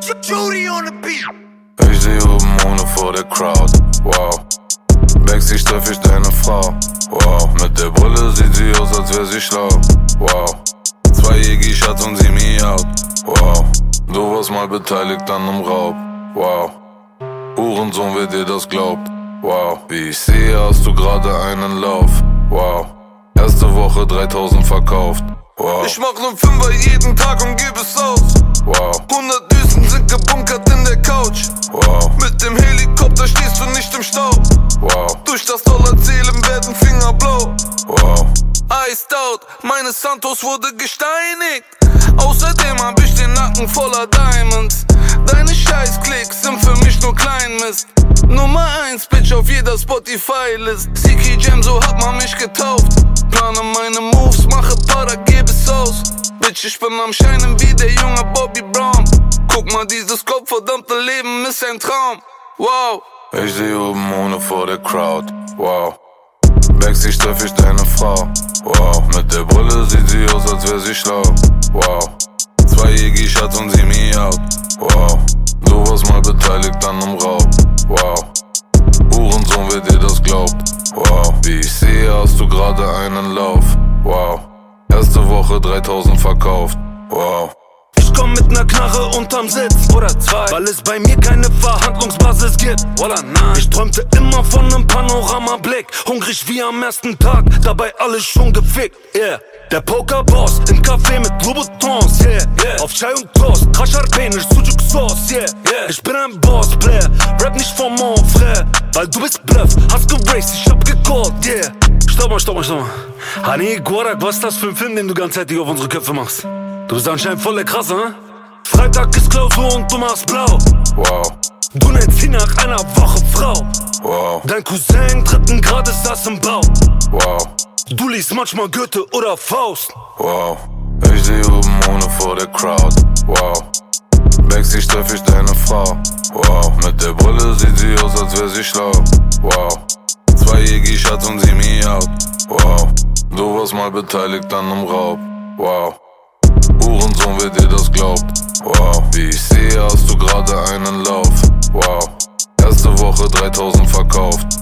Judy on the beat. Ich steh oben ohne vor der Crowd, wow. Backstage treff ich deine Frau, wow. Mit der Brille sieht sie aus, als wär sie schlau, wow. 2 Jägi, Schatz und sie me out, wow. Du warst mal beteiligt an nem Raub, wow. Hurensohn, wer dir das glaubt, wow. Wie ich sehe, hast du gerade einen Lauf, wow. Erste Woche 3000 verkauft, wow. Ich mach nen Fünfer jeden Tag und geb es aus, wow. 100 Düsen sind gebunkert in der Couch, wow. Mit dem Helikopter stehst du nicht im Stau, wow. Durch das Dollarzählen werden Finger blau, wow. Iced out, meine Santos wurde gesteinigt. Außerdem hab ich den Nacken voller Diamonds. Deine Scheißklicks sind für mich nur Kleinmist. Nummer 1 Bitch auf jeder Spotify-List. Siki Jam, so hat man mich getauft. Plane meine Moves, mache Powder, geb es aus. Bitch, ich bin am Scheinen wie der junge Bobby Brown. Guck mal, dieses gottverdammte Leben ist ein Traum, wow. Ich steh oben ohne vor der Crowd, wow. Backstage treff ich deine Frau, wow. Mit der Brille sieht sie aus, als wär sie schlau, wow. 2 Jägi, Schatz und sie me out, wow. Du warst mal beteiligt an nem Raub, wow. Hurensohn, wer dir das glaubt, wow. Wie ich sehe, hast du gerade einen Lauf, wow. Erste Woche 3000 verkauft, wow. Ich komm mit ner Knarre unterm Sitz oder 2, weil es bei mir keine Verhandlungsbasis gibt. Voila, nein. Ich träumte immer von nem Panoramablick, hungrig wie am ersten Tag, dabei alles schon gefickt, yeah. Der Pokerboss im Café mit Louboutins, yeah, yeah. Auf Chai und Toast, krasch armenisch, Sujuk Sauce, yeah, yeah. Ich bin ein Boss-Player, rap nicht von mon frère, weil du bist Bluff, hast geraced, ich hab gecallt, yeah. Stopp mal. Hani Gorak, was ist das für ein Film, den du ganzheitlich auf unsere Köpfe machst? Du bist anscheinend voll der Krasse, ne? Freitag ist Klausur und du machst blau, wow. Du nennst sie nach einer Woche Frau, wow. Dein Cousin 3. Grades saß im Bau, wow. Du liest manchmal Goethe oder Faust, wow. Ich steh oben ohne vor der Crowd, wow. Backstage treff ich deine Frau, wow. Mit der Brille sieht sie aus, als wär sie schlau, wow. 2 Jägi, Schatz und sie me out, wow. Du warst mal beteiligt an nem Raub, wow. Hurensohn, wer dir das glaubt, wow. Wie ich sehe, hast du gerade einen Lauf, wow. Erste Woche 3000 verkauft.